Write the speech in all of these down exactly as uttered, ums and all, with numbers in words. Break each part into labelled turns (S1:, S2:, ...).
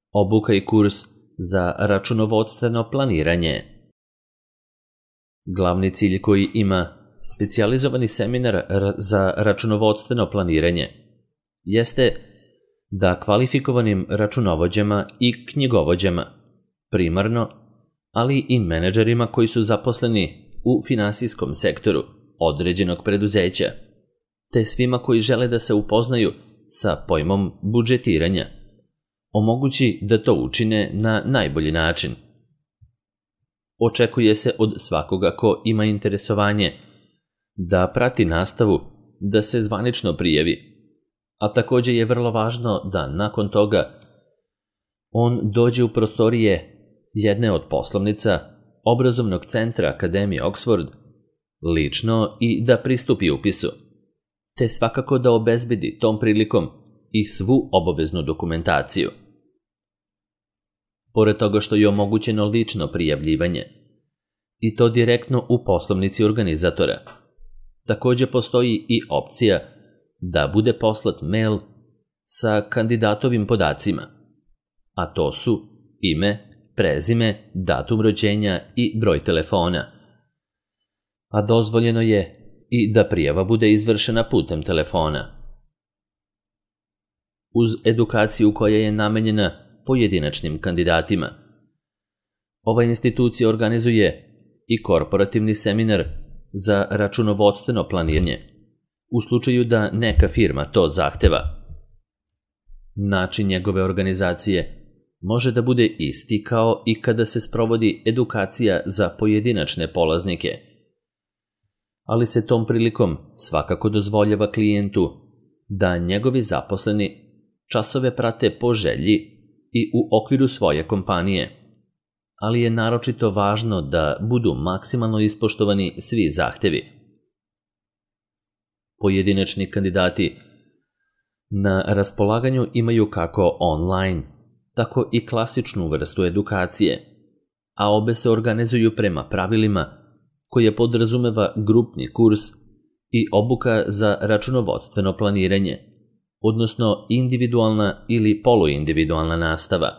S1: Obuka i kurs za računovodstveno planiranje. Glavni cilj koji ima specijalizovani seminar za računovodstveno planiranje jeste da kvalifikovanim računovođama i knjigovođama, primarno, ali i menadžerima koji su zaposleni u finansijskom sektoru određenog preduzeća, te svima koji žele da se upoznaju sa pojmom budžetiranja, omogući da to učine na najbolji način. Očekuje se od svakoga ko ima interesovanje da prati nastavu da se zvanično prijavi, a također je vrlo važno da nakon toga on dođe u prostorije jedne od poslovnica obrazovnog centra Akademije Oxford lično i da pristupi upisu, te svakako da obezbedi tom prilikom i svu obaveznu dokumentaciju. Pored toga što je omogućeno lično prijavljivanje, i to direktno u poslovnici organizatora, također postoji i opcija da bude poslat mail sa kandidatovim podacima, a to su ime, prezime, datum rođenja i broj telefona. A dozvoljeno je i da prijava bude izvršena putem telefona. Uz edukaciju koja je namenjena pojedinačnim kandidatima, ova institucija organizuje i korporativni seminar za računovodstveno planiranje u slučaju da neka firma to zahteva. Način njegove organizacije može da bude isti kao i kada se sprovodi edukacija za pojedinačne polaznike, ali se tom prilikom svakako dozvoljava klijentu da njegovi zaposleni časove prate po želji i u okviru svoje kompanije, ali je naročito važno da budu maksimalno ispoštovani svi zahtevi. Pojedinačni kandidati na raspolaganju imaju kako online, tako i klasičnu vrstu edukacije, a obe se organizuju prema pravilima koje podrazumeva grupni kurs i obuka za računovodstveno planiranje, odnosno individualna ili poluindividualna nastava.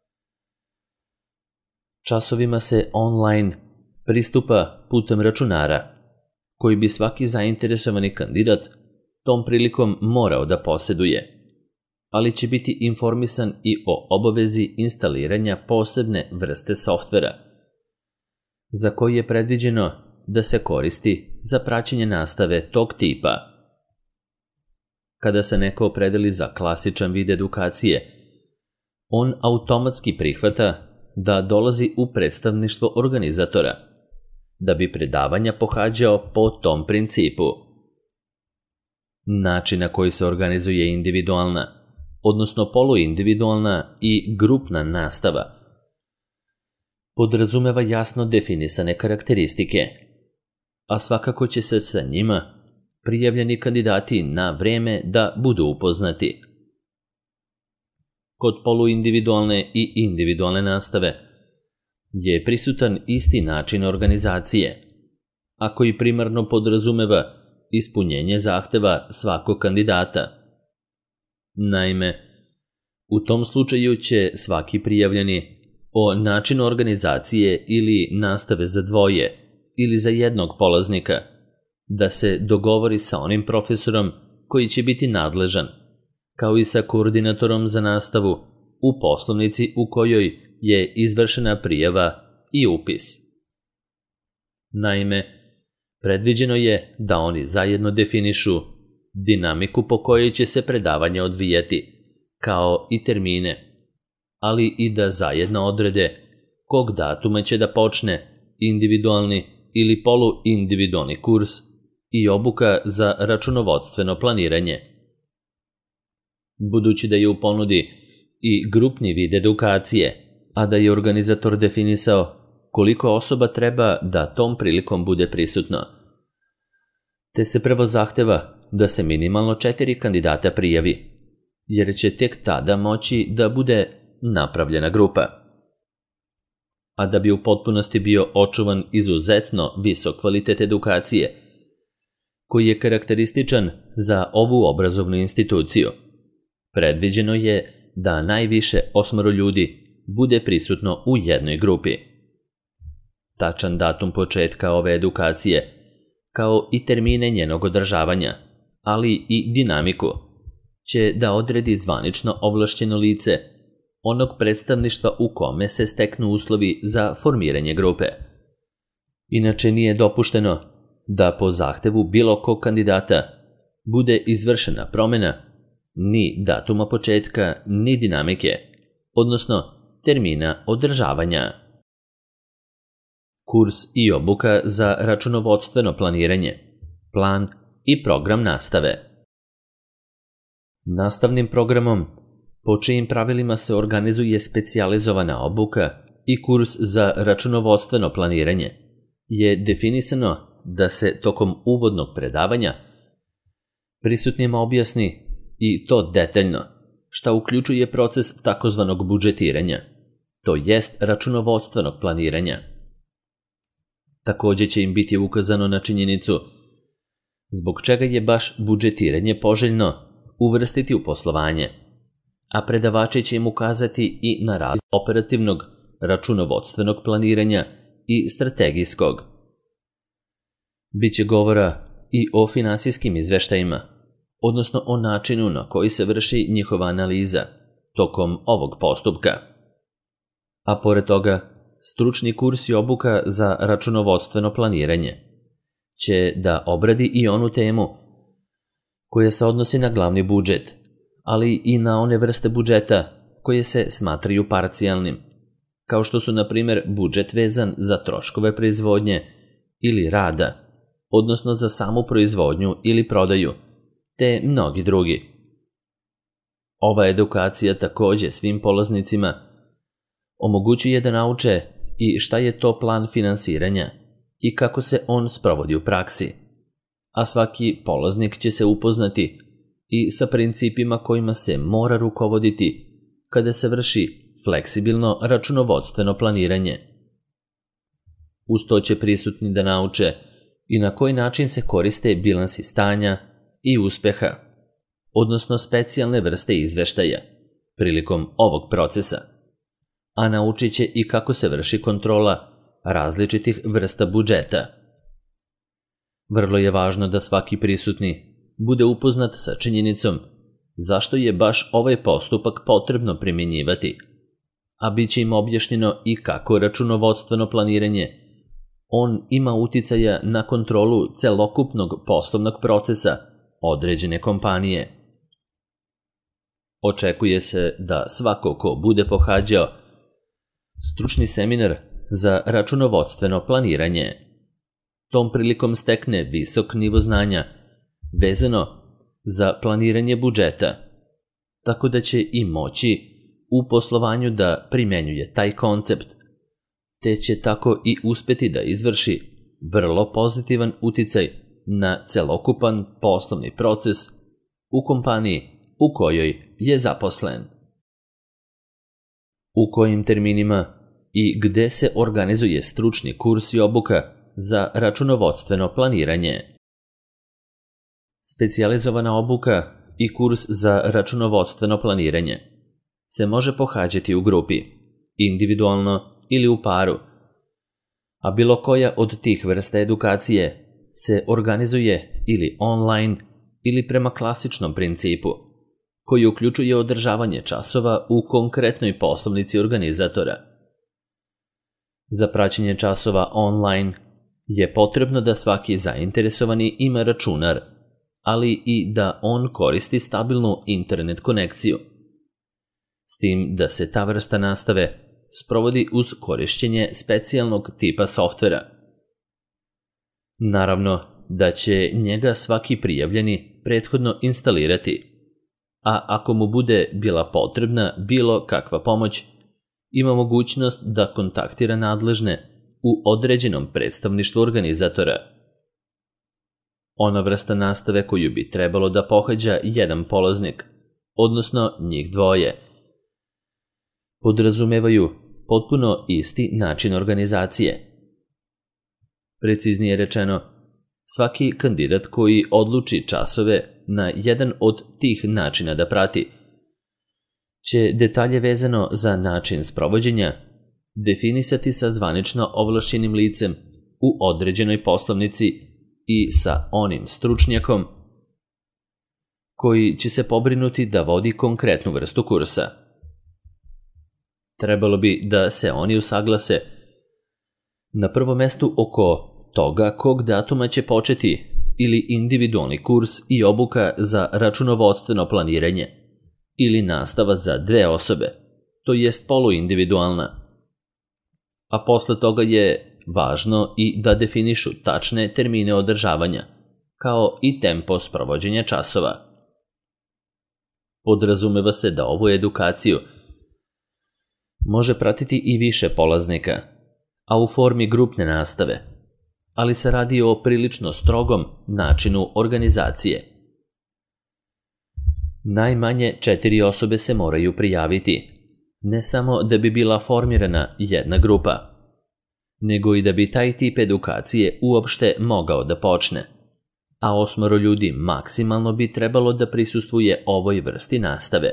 S1: Časovima se online pristupa putem računara, koji bi svaki zainteresovani kandidat tom prilikom morao da posjeduje, ali će biti informisan i o obavezi instaliranja posebne vrste softvera, za koji je predviđeno da se koristi za praćenje nastave tog tipa. Kada se neko opredeli za klasičan vid edukacije, on automatski prihvata da dolazi u predstavništvo organizatora, da bi predavanja pohađao po tom principu. Način na koji se organizuje individualna, odnosno poluindividualna i grupna nastava, podrazumeva jasno definisane karakteristike, a svakako će se sa njima prijavljeni kandidati na vreme da budu upoznati. Kod poluindividualne i individualne nastave je prisutan isti način organizacije, a koji primarno podrazumeva ispunjenje zahteva svakog kandidata. Naime, u tom slučaju će svaki prijavljeni o načinu organizacije ili nastave za dvoje ili za jednog polaznika da se dogovori sa onim profesorom koji će biti nadležan, kao i sa koordinatorom za nastavu u poslovnici u kojoj je izvršena prijava i upis. Naime, predviđeno je da oni zajedno definišu dinamiku po kojoj će se predavanje odvijati, kao i termine, ali i da zajedno odrede kog datuma će da počne individualni ili poluindividualni kurs i obuka za računovodstveno planiranje. Budući da je u ponudi i grupni vid edukacije, a da je organizator definisao koliko osoba treba da tom prilikom bude prisutno, te se prvo zahteva da se minimalno četiri kandidata prijavi, jer će tek tada moći da bude napravljena grupa. A da bi u potpunosti bio očuvan izuzetno visok kvalitet edukacije, koji je karakterističan za ovu obrazovnu instituciju, predviđeno je da najviše osmoro ljudi bude prisutno u jednoj grupi. Tačan datum početka ove edukacije, kao i termine njenog održavanja, ali i dinamiku, će da odredi zvanično ovlašćeno lice onog predstavništva u kome se steknu uslovi za formiranje grupe. Inače nije dopušteno da po zahtevu bilo kog kandidata bude izvršena promjena ni datuma početka, ni dinamike, odnosno termina održavanja. Kurs i obuka za računovodstveno planiranje, plan i program nastave. Nastavnim programom, po čijim pravilima se organizuje specijalizovana obuka i kurs za računovodstveno planiranje, je definisano da se tokom uvodnog predavanja prisutnima objasni, i to detaljno, šta uključuje proces takozvanog budžetiranja, to jest računovodstvenog planiranja. Također će im biti ukazano na činjenicu zbog čega je baš budžetiranje poželjno uvrstiti u poslovanje, a predavači će im ukazati i na razliku operativnog računovodstvenog planiranja i strategijskog. Biće govora i o finansijskim izveštajima, odnosno o načinu na koji se vrši njihova analiza tokom ovog postupka. A pored toga, stručni kurs i obuka za računovodstveno planiranje će da obradi i onu temu koja se odnosi na glavni budžet, ali i na one vrste budžeta koje se smatraju parcijalnim, kao što su na primjer budžet vezan za troškove proizvodnje ili rada, odnosno za samu proizvodnju ili prodaju, te mnogi drugi. Ova edukacija također svim polaznicima omogućuje da nauče i šta je to plan finansiranja i kako se on sprovodi u praksi, a svaki polaznik će se upoznati i sa principima kojima se mora rukovoditi kada se vrši fleksibilno računovodstveno planiranje. Uz to će prisutni da nauče i na koji način se koriste bilansi stanja i uspeha, odnosno specijalne vrste izveštaja, prilikom ovog procesa, a naučit će i kako se vrši kontrola različitih vrsta budžeta. Vrlo je važno da svaki prisutni bude upoznat sa činjenicom zašto je baš ovaj postupak potrebno primjenjivati, a bit će im objašnjeno i kako računovodstveno planiranje on ima uticaja na kontrolu celokupnog poslovnog procesa određene kompanije. Očekuje se da svako ko bude pohađao stručni seminar za računovodstveno planiranje tom prilikom stekne visok nivo znanja vezano za planiranje budžeta, tako da će i moći u poslovanju da primenjuje taj koncept, te će tako i uspeti da izvrši vrlo pozitivan uticaj na celokupan poslovni proces u kompaniji u kojoj je zaposlen. U kojim terminima i gde se organizuje stručni kurs i obuka za računovodstveno planiranje. Specijalizovana obuka i kurs za računovodstveno planiranje se može pohađati u grupi, individualno ili u paru, a bilo koja od tih vrsta edukacije se organizuje ili online ili prema klasičnom principu, koji uključuje održavanje časova u konkretnoj poslovnici organizatora. Za praćenje časova online je potrebno da svaki zainteresovani ima računar, ali i da on koristi stabilnu internet konekciju, s tim da se ta vrsta nastave sprovodi uz korišćenje specijalnog tipa softvera. Naravno da će njega svaki prijavljeni prethodno instalirati, a ako mu bude bila potrebna bilo kakva pomoć, ima mogućnost da kontaktira nadležne u određenom predstavništvu organizatora. Ona vrsta nastave koju bi trebalo da pohađa jedan polaznik, odnosno njih dvoje, podrazumevaju potpuno isti način organizacije. Preciznije rečeno, svaki kandidat koji odluči časove na jedan od tih načina da prati, će detalje vezano za način sprovođenja definisati sa zvanično ovlašćenim licem u određenoj poslovnici i sa onim stručnjakom koji će se pobrinuti da vodi konkretnu vrstu kursa. Trebalo bi da se oni usaglase na prvom mestu oko toga kog datuma će početi ili individualni kurs i obuka za računovodstveno planiranje ili nastava za dve osobe, to jest poluindividualna. A posle toga je važno i da definišu tačne termine održavanja, kao i tempo sprovođenja časova. Podrazumeva se da ovu edukaciju može pratiti i više polaznika, a u formi grupne nastave, ali se radi o prilično strogom načinu organizacije. Najmanje četiri osobe se moraju prijaviti, ne samo da bi bila formirana jedna grupa, nego i da bi taj tip edukacije uopšte mogao da počne, a osmoro ljudi maksimalno bi trebalo da prisustvuje ovoj vrsti nastave.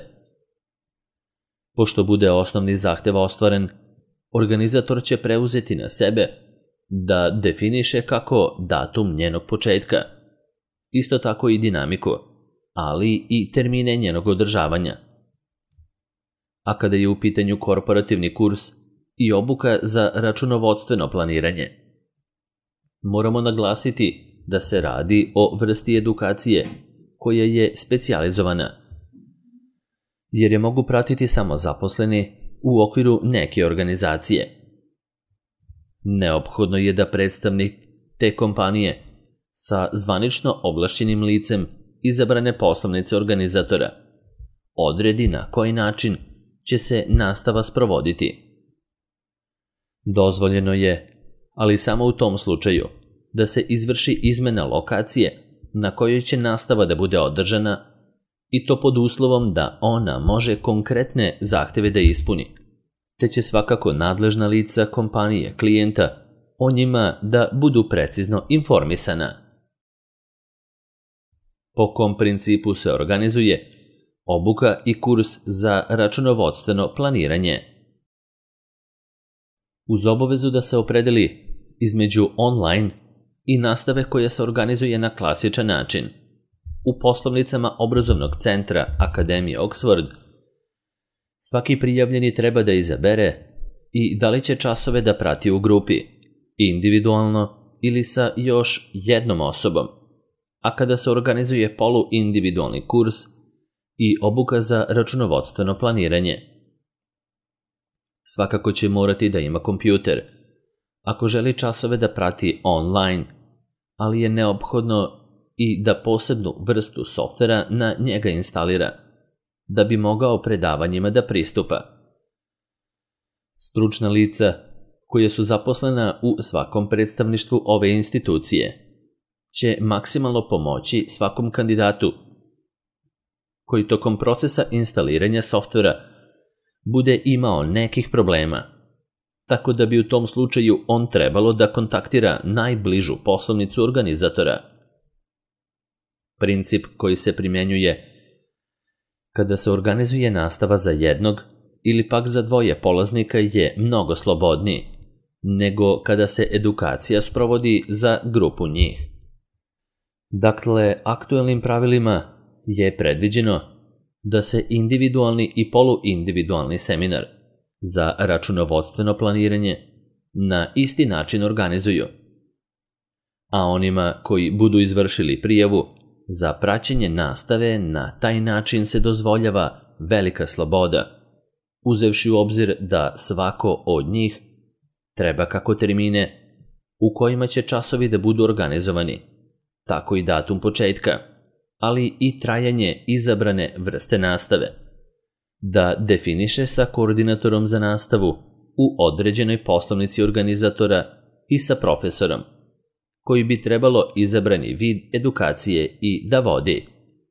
S1: Pošto bude osnovni zahtev ostvaren, organizator će preuzeti na sebe da definiše kako datum njenog početka, isto tako i dinamiku, ali i termine njenog održavanja. A kada je u pitanju korporativni kurs i obuka za računovodstveno planiranje, moramo naglasiti da se radi o vrsti edukacije koja je specijalizovana, jer je mogu pratiti samo zaposleni u okviru neke organizacije. Neophodno je da predstavnik te kompanije sa zvanično ovlašćenim licem izabrane poslovnice organizatora odredi na koji način će se nastava sprovoditi. Dozvoljeno je, ali samo u tom slučaju, da se izvrši izmena lokacije na kojoj će nastava da bude održana, i to pod uslovom da ona može konkretne zahteve da ispuni, te će svakako nadležna lica kompanije klijenta o njima da budu precizno informisana. Po kom principu se organizuje obuka i kurs za računovodstveno planiranje? Uz obavezu da se opredeli između online i nastave koja se organizuje na klasičan način u poslovnicama obrazovnog centra Akademije Oxford, svaki prijavljeni treba da izabere i da li će časove da prati u grupi, individualno ili sa još jednom osobom, a kada se organizuje poluindividualni kurs i obuka za računovodstveno planiranje. Svakako će morati da ima kompjuter, ako želi časove da prati online, ali je neophodno i da posebnu vrstu softvera na njega instalira, da bi mogao predavanjima da pristupa. Stručna lica koja su zaposlena u svakom predstavništvu ove institucije će maksimalno pomoći svakom kandidatu koji tokom procesa instaliranja softvera bude imao nekih problema, tako da bi u tom slučaju on trebalo da kontaktira najbližu poslovnicu organizatora. Princip koji se primjenjuje kada se organizuje nastava za jednog ili pak za dvoje polaznika je mnogo slobodniji nego kada se edukacija sprovodi za grupu njih. Dakle, aktuelnim pravilima je predviđeno da se individualni i poluindividualni seminar za računovodstveno planiranje na isti način organizuju, a onima koji budu izvršili prijavu za praćenje nastave na taj način se dozvoljava velika sloboda, uzevši u obzir da svako od njih treba kako termine u kojima će časovi da budu organizovani, tako i datum početka, ali i trajanje izabrane vrste nastave, da definiše sa koordinatorom za nastavu u određenoj poslovnici organizatora i sa profesorom, koji bi trebalo izabrani vid edukacije i da vodi.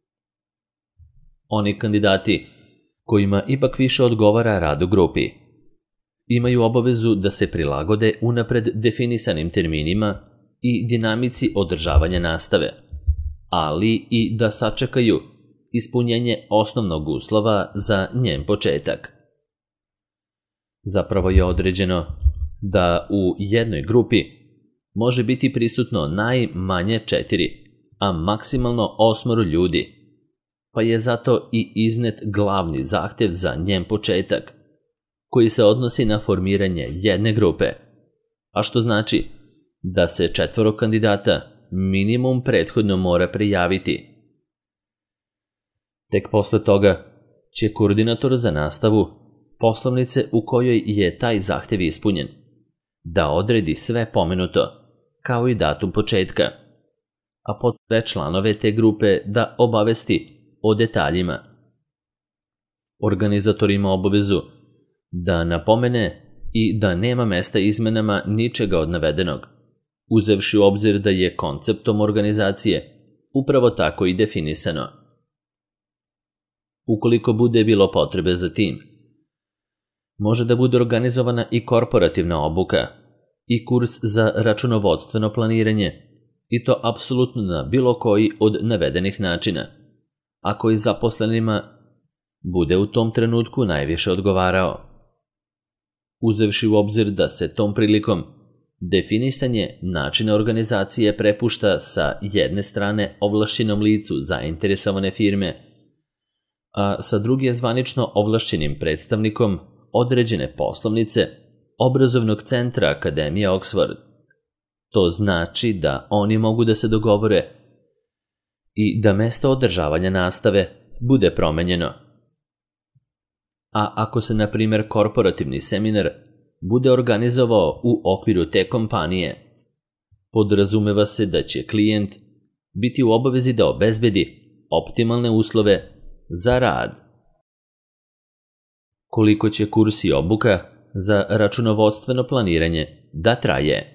S1: Oni kandidati kojima ipak više odgovara rad u grupi imaju obavezu da se prilagode unapred definisanim terminima i dinamici održavanja nastave, ali i da sačekaju ispunjenje osnovnog uslova za njen početak. Zapravo je određeno da u jednoj grupi može biti prisutno najmanje četiri, a maksimalno osmoro ljudi, pa je zato i iznet glavni zahtev za njen početak, koji se odnosi na formiranje jedne grupe, a što znači da se četvoro kandidata minimum prethodno mora prijaviti. Tek posle toga će koordinator za nastavu poslovnice u kojoj je taj zahtev ispunjen da odredi sve pomenuto, kao i datum početka, a potom članove te grupe da obavesti o detaljima. Organizator ima obavezu da napomene i da nema mesta izmenama ničega od navedenog, uzevši u obzir da je konceptom organizacije upravo tako i definisano. Ukoliko bude bilo potrebe za tim, može da bude organizovana i korporativna obuka i kurs za računovodstveno planiranje, i to apsolutno na bilo koji od navedenih načina, ako i zaposlenima bude u tom trenutku najviše odgovarao. Uzevši u obzir da se tom prilikom definisanje načina organizacije prepušta sa jedne strane ovlašćenom licu zainteresovane firme, a sa druge zvanično ovlašćenim predstavnikom određene poslovnice obrazovnog centra Akademije Oxford. To znači da oni mogu da se dogovore i da mesto održavanja nastave bude promenjeno. A ako se, na primjer, korporativni seminar bude organizovao u okviru te kompanije, podrazumeva se da će klijent biti u obavezi da obezbedi optimalne uslove za rad. Koliko će kurs i obuka za računovodstveno planiranje da traje?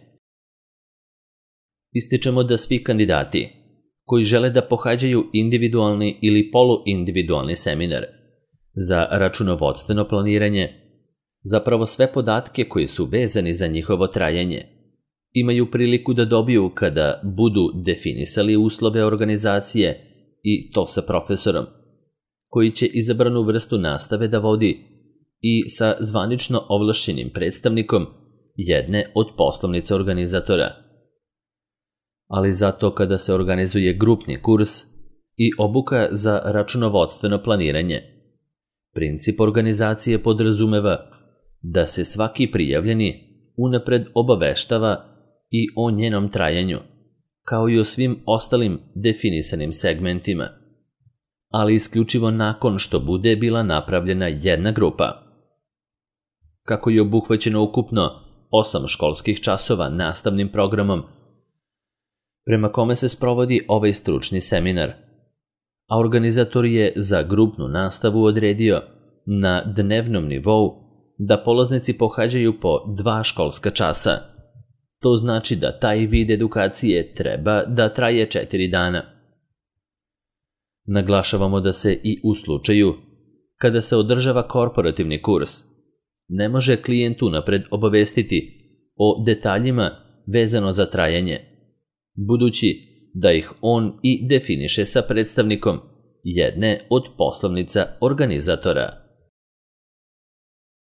S1: Ističemo da svi kandidati koji žele da pohađaju individualni ili poluindividualni seminar za računovodstveno planiranje, zapravo sve podatke koji su vezani za njihovo trajanje imaju priliku da dobiju kada budu definisali uslove organizacije, i to sa profesorom, koji će izabranu vrstu nastave da vodi, i sa zvanično ovlašćenim predstavnikom jedne od poslovnica organizatora. Ali zato kada se organizuje grupni kurs i obuka za računovodstveno planiranje, princip organizacije podrazumeva da se svaki prijavljeni unapred obaveštava i o njenom trajanju, kao i o svim ostalim definisanim segmentima, ali isključivo nakon što bude bila napravljena jedna grupa. Kako je obuhvaćeno ukupno osam školskih časova nastavnim programom, prema kome se sprovodi ovaj stručni seminar, a organizator je za grupnu nastavu odredio na dnevnom nivou da polaznici pohađaju po dva školska časa. To znači da taj vid edukacije treba da traje četiri dana. Naglašavamo da se i u slučaju kada se održava korporativni kurs ne može klijent unapred obavestiti o detaljima vezano za trajanje, budući da ih on i definiše sa predstavnikom jedne od poslovnica organizatora.